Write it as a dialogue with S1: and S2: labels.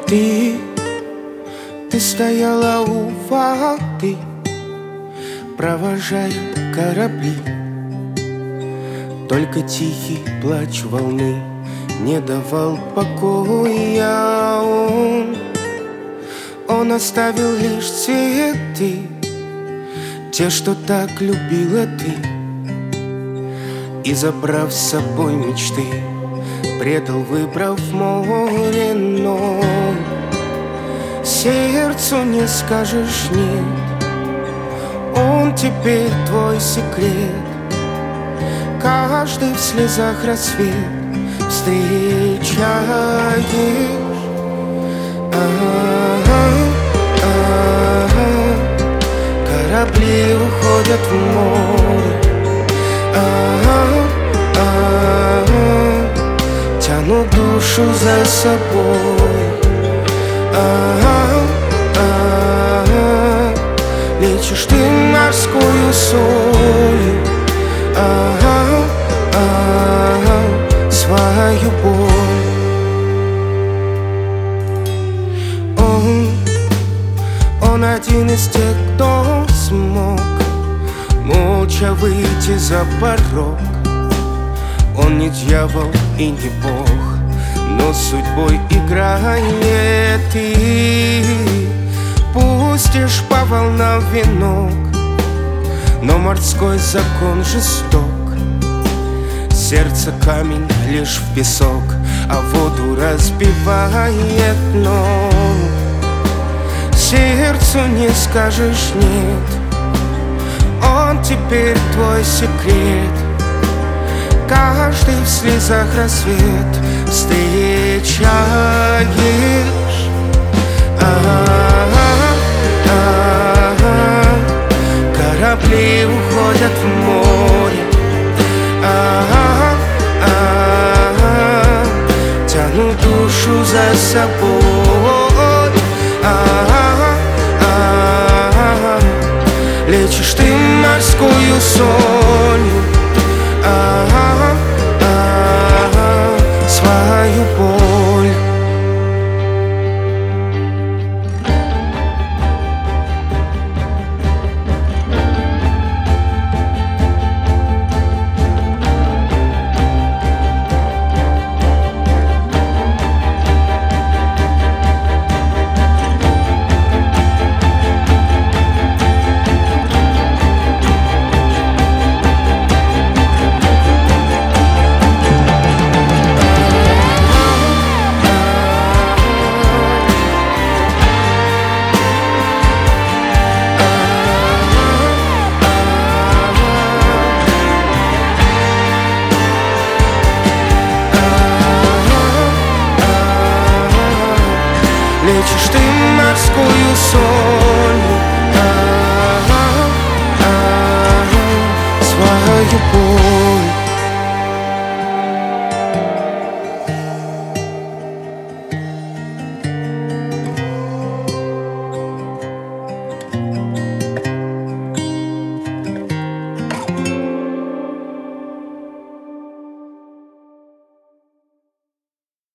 S1: Ты, ты стояла у воды, провожая корабли. Только тихий плач волны не давал покоя. Он оставил лишь цветы, те, что так любила ты, и, забрав с собой мечты, предал, выбрав море. Но сердцу не скажешь нет, он теперь твой секрет. Каждый в слезах рассвет встречаешь. Корабли уходят в море, тянут душу за собой. Лечишь ты морскую солью свою боль. Он один из тех, кто смог молча выйти за порог. Он не дьявол и не бог, но судьбой играет. Ты пустишь по волнам венок, но морской закон жесток. Сердце камень лишь в песок, а воду разбивает. Но сердцу не скажешь нет, он теперь твой секрет. Каждый в слезах рассвет встречаешь. Корабли уходят в море, тянут душу за собой. Лечишь ты морскую солью свою боль. Лечишь ты морскую солью свою боль.